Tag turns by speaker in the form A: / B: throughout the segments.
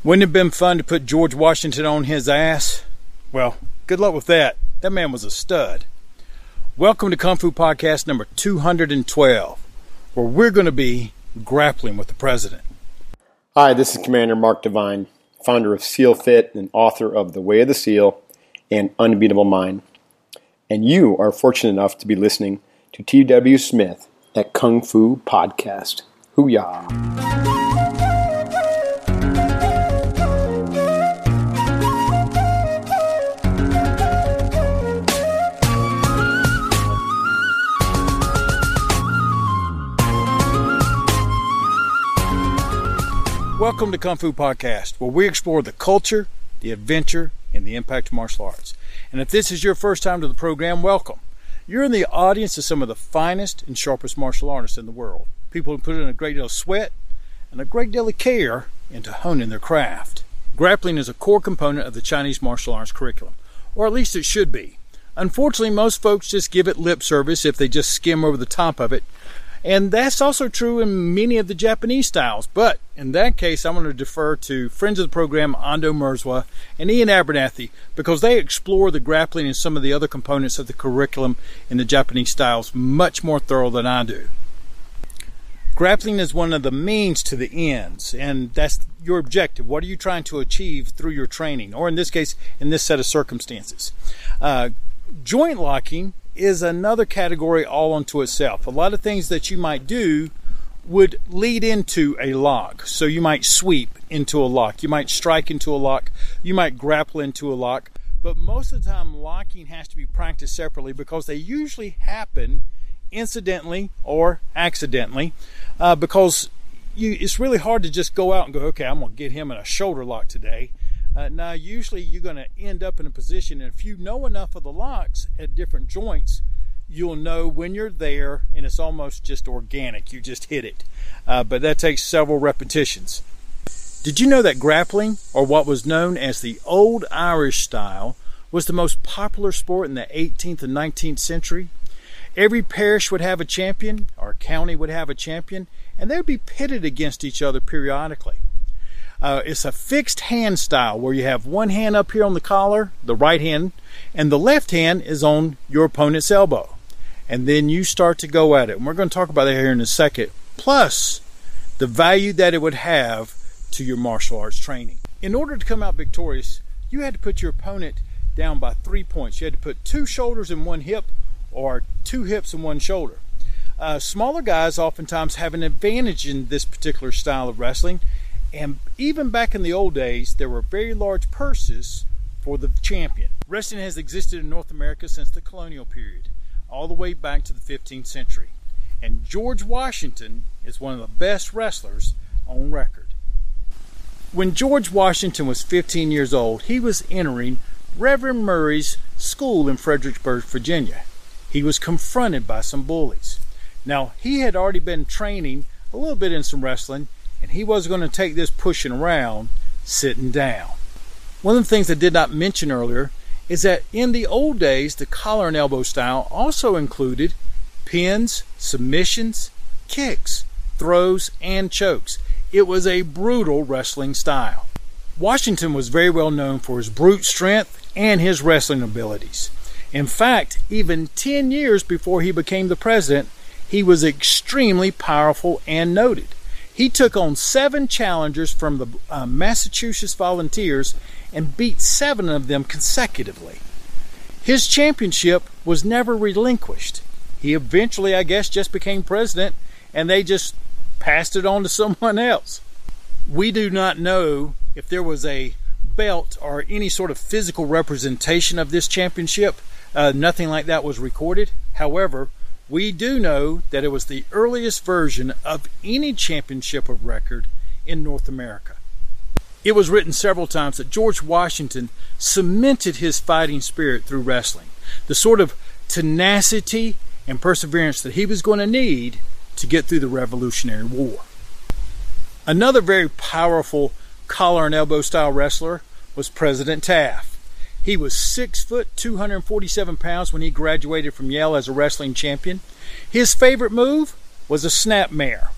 A: Wouldn't it have been fun to put George Washington on his ass? Well, good luck with that. That man was a stud. Welcome to Kung Fu Podcast number 212, where we're going to be grappling with the president.
B: Hi, this is Commander Mark Devine, founder of SEAL Fit and author of The Way of the SEAL and Unbeatable Mind. And you are fortunate enough to be listening to T.W. Smith at Kung Fu Podcast. Hoo-yah!
A: Welcome to Kung Fu Podcast, where we explore the culture, the adventure, and the impact of martial arts. And if this is your first time to the program, welcome. You're in the audience of some of the finest and sharpest martial artists in the world. People who put in a great deal of sweat and a great deal of care into honing their craft. Grappling is a core component of the Chinese martial arts curriculum, or at least it should be. Unfortunately, most folks just give it lip service if they just skim over the top of it. And that's also true in many of the Japanese styles. But in that case, I'm going to defer to friends of the program, Ando Merzwa and Ian Abernathy, because they explore the grappling and some of the other components of the curriculum in the Japanese styles much more thorough than I do. Grappling is one of the means to the ends, and that's your objective. What are you trying to achieve through your training, or in this case, in this set of circumstances? Joint locking is another category all unto itself. A lot of things that you might do would lead into a lock. So you might sweep into a lock, you might strike into a lock, you might grapple into a lock, but most of the time locking has to be practiced separately because they usually happen incidentally or accidentally, because it's really hard to just go out and go, okay, I'm going to get him in a shoulder lock today. Now, usually you're going to end up in a position, and if you know enough of the locks at different joints, you'll know when you're there, and it's almost just organic. You just hit it. But that takes several repetitions. Did you know that grappling, or what was known as the Old Irish style, was the most popular sport in the 18th and 19th century? Every parish would have a champion, or county would have a champion, and they would be pitted against each other periodically. It's a fixed hand style where you have one hand up here on the collar, the right hand, and the left hand is on your opponent's elbow. And then you start to go at it. And we're going to talk about that here in a second. Plus, the value that it would have to your martial arts training. In order to come out victorious, you had to put your opponent down by 3 points. You had to put 2 shoulders in 1 hip or 2 hips in 1 shoulder. Smaller guys oftentimes have an advantage in this particular style of wrestling. And even back in the old days, there were very large purses for the champion. Wrestling has existed in North America since the colonial period, all the way back to the 15th century. And George Washington is one of the best wrestlers on record. When George Washington was 15 years old, he was entering Reverend Murray's school in Fredericksburg, Virginia. He was confronted by some bullies. Now, he had already been training a little bit in some wrestling, and he wasn't going to take this pushing around sitting down. One of the things I did not mention earlier is that in the old days, the collar and elbow style also included pins, submissions, kicks, throws, and chokes. It was a brutal wrestling style. Washington was very well known for his brute strength and his wrestling abilities. In fact, even 10 years before he became the president, he was extremely powerful and noted. He took on 7 challengers from the Massachusetts Volunteers and beat 7 of them consecutively. His championship was never relinquished. He eventually, I guess, just became president, and they just passed it on to someone else. We do not know if there was a belt or any sort of physical representation of this championship. Nothing like that was recorded. However, we do know that it was the earliest version of any championship of record in North America. It was written several times that George Washington cemented his fighting spirit through wrestling, the sort of tenacity and perseverance that he was going to need to get through the Revolutionary War. Another very powerful collar and elbow style wrestler was President Taft. He was 6 foot, 247 pounds when he graduated from Yale as a wrestling champion. His favorite move was a snapmare.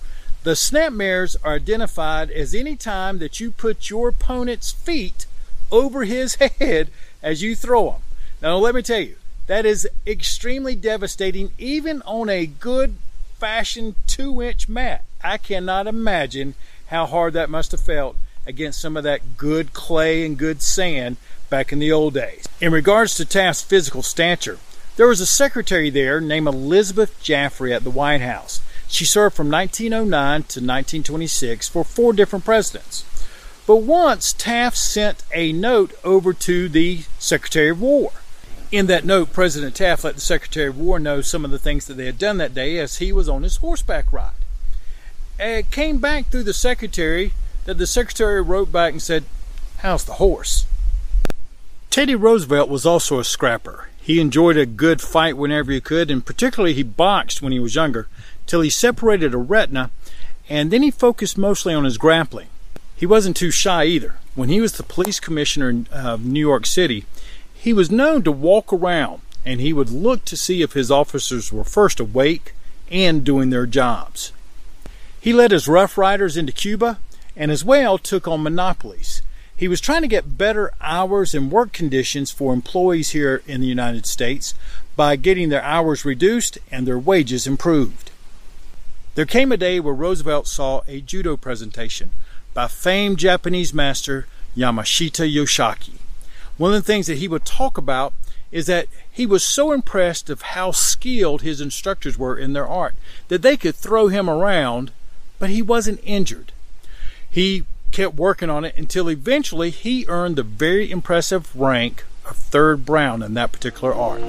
A: The snapmares are identified as any time that you put your opponent's feet over his head as you throw them. Now let me tell you, that is extremely devastating even on a good fashioned 2-inch mat. I cannot imagine how hard that must have felt against some of that good clay and good sand back in the old days. In regards to Taft's physical stature, there was a secretary there named Elizabeth Jaffrey at the White House. She served from 1909 to 1926 for 4 different presidents. But once Taft sent a note over to the Secretary of War. In that note, President Taft let the Secretary of War know some of the things that they had done that day as he was on his horseback ride. It came back through the Secretary that the Secretary wrote back and said, "How's the horse?" Teddy Roosevelt was also a scrapper. He enjoyed a good fight whenever he could, and particularly he boxed when he was younger, till he separated a retina, and then he focused mostly on his grappling. He wasn't too shy either. When he was the police commissioner of New York City, he was known to walk around, and he would look to see if his officers were first awake and doing their jobs. He led his Rough Riders into Cuba, and as well took on monopolies. He was trying to get better hours and work conditions for employees here in the United States by getting their hours reduced and their wages improved. There came a day where Roosevelt saw a judo presentation by famed Japanese master Yamashita Yoshiki. One of the things that he would talk about is that he was so impressed of how skilled his instructors were in their art that they could throw him around, but he wasn't injured. He kept working on it until eventually he earned the very impressive rank of 3rd Brown in that particular art.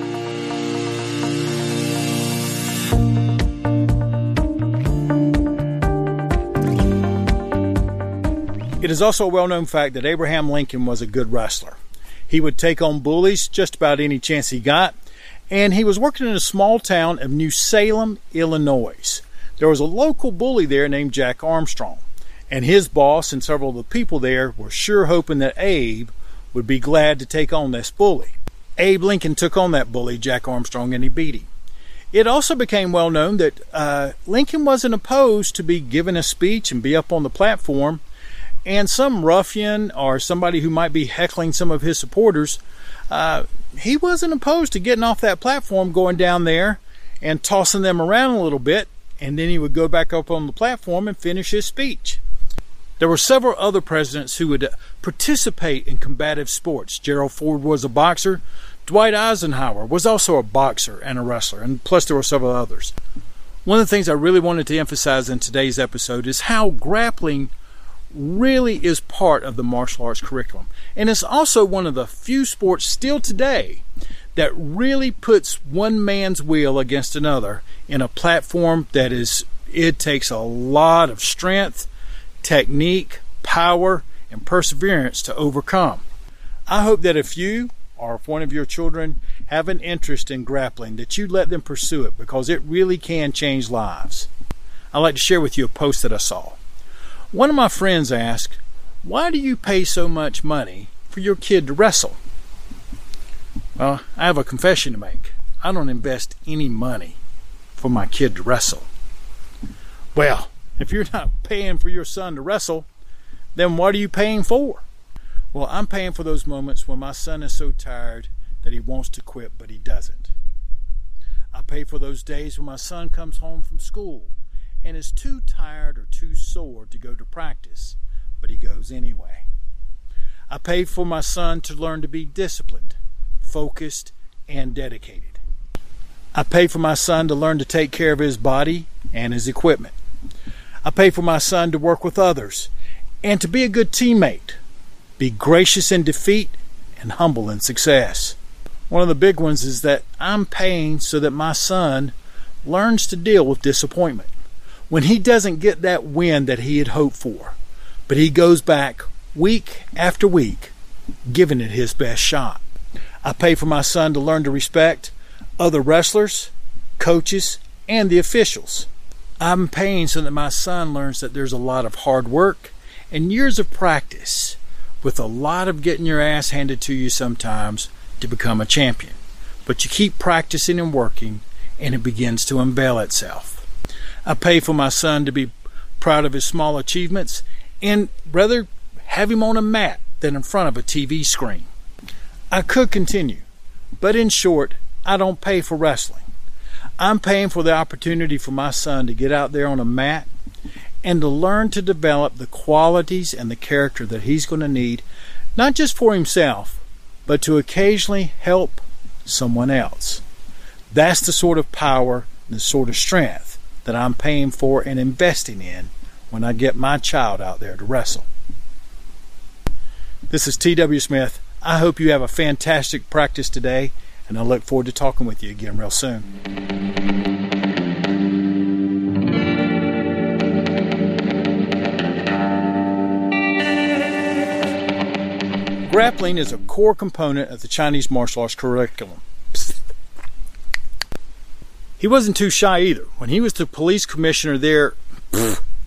A: It is also a well-known fact that Abraham Lincoln was a good wrestler. He would take on bullies just about any chance he got, and he was working in a small town of New Salem, Illinois. There was a local bully there named Jack Armstrong, and his boss and several of the people there were sure hoping that Abe would be glad to take on this bully. Abe Lincoln took on that bully, Jack Armstrong, and he beat him. It also became well known that Lincoln wasn't opposed to be given a speech and be up on the platform, and some ruffian or somebody who might be heckling some of his supporters, he wasn't opposed to getting off that platform, going down there and tossing them around a little bit, and then he would go back up on the platform and finish his speech. There were several other presidents who would participate in combative sports. Gerald Ford was a boxer. Dwight Eisenhower was also a boxer and a wrestler, and plus there were several others. One of the things I really wanted to emphasize in today's episode is how grappling really is part of the martial arts curriculum. And it's also one of the few sports still today that really puts one man's will against another in a platform that it takes a lot of strength, technique, power, and perseverance to overcome. I hope that if you or if one of your children have an interest in grappling, that you let them pursue it, because it really can change lives. I'd like to share with you a post that I saw. One of my friends asked, "Why do you pay so much money for your kid to wrestle?" Well, I have a confession to make. I don't invest any money for my kid to wrestle. Well, if you're not paying for your son to wrestle, then what are you paying for? Well, I'm paying for those moments when my son is so tired that he wants to quit, but he doesn't. I pay for those days when my son comes home from school and is too tired or too sore to go to practice, but he goes anyway. I pay for my son to learn to be disciplined, focused, and dedicated. I pay for my son to learn to take care of his body and his equipment. I pay for my son to work with others and to be a good teammate, be gracious in defeat and humble in success. One of the big ones is that I'm paying so that my son learns to deal with disappointment. When he doesn't get that win that he had hoped for, but he goes back week after week, giving it his best shot. I pay for my son to learn to respect other wrestlers, coaches, and the officials. I'm paying so that my son learns that there's a lot of hard work and years of practice, with a lot of getting your ass handed to you sometimes to become a champion. But you keep practicing and working, and it begins to unveil itself. I pay for my son to be proud of his small achievements, and rather have him on a mat than in front of a TV screen. I could continue, but in short, I don't pay for wrestling. I'm paying for the opportunity for my son to get out there on a mat and to learn to develop the qualities and the character that he's going to need, not just for himself, but to occasionally help someone else. That's the sort of power, the sort of strength that I'm paying for and investing in when I get my child out there to wrestle. This is T.W. Smith. I hope you have a fantastic practice today, and I look forward to talking with you again real soon. Grappling is a core component of the Chinese martial arts curriculum. He wasn't too shy either. When he was the police commissioner there